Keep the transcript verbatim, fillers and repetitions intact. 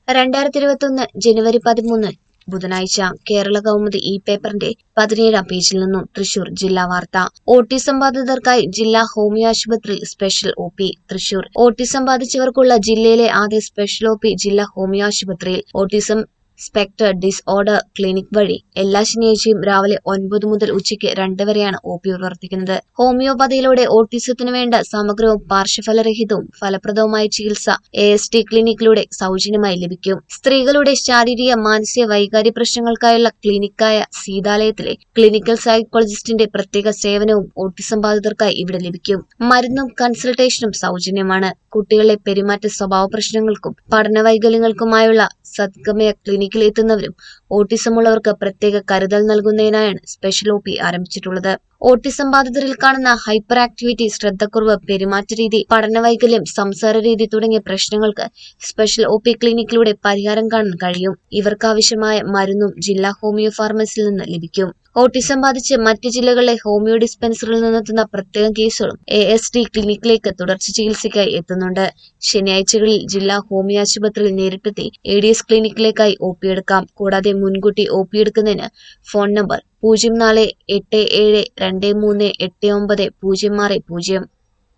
രണ്ടായിരത്തി ഇരുപത്തി ഒന്ന് ജനുവരി പതിമൂന്ന് ബുധനാഴ്ച. കേരള കൗമുദി ഈ പേപ്പറിന്റെ പതിനേഴാം പേജിൽ നിന്നും തൃശൂർ ജില്ലാ വാർത്ത. ഓട്ടിസം ബാധിതർക്കായി ജില്ലാ ഹോമിയോ ആശുപത്രിയിൽ special O P. Thrissur. Autism ബാധിച്ചവർക്കുള്ള ജില്ലയിലെ ആദ്യ സ്പെഷ്യൽ ഒ പി ജില്ലാ ഹോമിയോ ആശുപത്രിയിൽ. ഓട്ടിസം സ്പെക്ടർ ഡിസ്ഓർഡർ ക്ലിനിക് വഴി എല്ലാ ശനിയാഴ്ചയും രാവിലെ ഒൻപത് മുതൽ ഉച്ചയ്ക്ക് രണ്ട് വരെയാണ് ഒ പി പ്രവർത്തിക്കുന്നത്. ഹോമിയോപതിയിലൂടെ ഓട്ടിസത്തിനു വേണ്ട സമഗ്രവും പാർശ്വഫലരഹിതവും ഫലപ്രദവുമായ ചികിത്സ എ എസ് ടി ക്ലിനിക്കിലൂടെ സൗജന്യമായി ലഭിക്കും. സ്ത്രീകളുടെ ശാരീരിക മാനസിക വൈകാര്യ പ്രശ്നങ്ങൾക്കായുള്ള ക്ലിനിക്കായ സീതാലയത്തിലെ ക്ലിനിക്കൽ സൈക്കോളജിസ്റ്റിന്റെ പ്രത്യേക സേവനവും ഓട്ടിസം ബാധിതർക്കായി ഇവിടെ ലഭിക്കും. മരുന്നും കൺസൾട്ടേഷനും സൗജന്യമാണ്. കുട്ടികളുടെ പെരുമാറ്റ സ്വഭാവ പ്രശ്നങ്ങൾക്കും പഠന വൈകല്യങ്ങൾക്കുമായുള്ള സദ്ഗമയ ക്ലിനിക്കിൽ എത്തുന്നവരും ഓട്ടിസം ഉള്ളവർക്ക് പ്രത്യേക കരുതൽ നൽകുന്നതിനായാണ് സ്പെഷ്യൽ ഒ പി ആരംഭിച്ചിട്ടുള്ളത്. ഓട്ടിസം ബാധിതരിൽ കാണുന്ന ഹൈപ്പർ ആക്ടിവിറ്റി, ശ്രദ്ധക്കുറവ്, പെരുമാറ്റരീതി, പഠനവൈകല്യം, സംസാര രീതി തുടങ്ങിയ പ്രശ്നങ്ങൾക്ക് സ്പെഷ്യൽ ഒ പി ക്ലിനിക്കിലൂടെ പരിഹാരം കാണാൻ കഴിയും. ഇവർക്കാവശ്യമായ മരുന്നും ജില്ലാ ഹോമിയോ ഫാർമസിയിൽ നിന്ന് ലഭിക്കും. ഓട്ടിസം ബാധിച്ച് മറ്റ് ജില്ലകളിലെ ഹോമിയോ ഡിസ്പെൻസറിൽ നിന്നെത്തുന്ന പ്രത്യേകം കേസുകളും എ എസ് ടി ക്ലിനിക്കിലേക്ക് തുടർച്ച ചികിത്സയ്ക്കായി എത്തുന്നുണ്ട്. ശനിയാഴ്ചകളിൽ ജില്ലാ ഹോമിയോ ആശുപത്രിയിൽ നേരിട്ടെത്തി എ ഡി എസ് ക്ലിനിക്കിലേക്കായി ഒ പി എടുക്കാം. കൂടാതെ മുൻകൂട്ടി ഒ പി എടുക്കുന്നതിന് ഫോൺ നമ്പർ പൂജ്യം നാല് എട്ട് ഏഴ് രണ്ട് മൂന്ന് എട്ട് ഒമ്പത് പൂജ്യം ആറ് പൂജ്യം.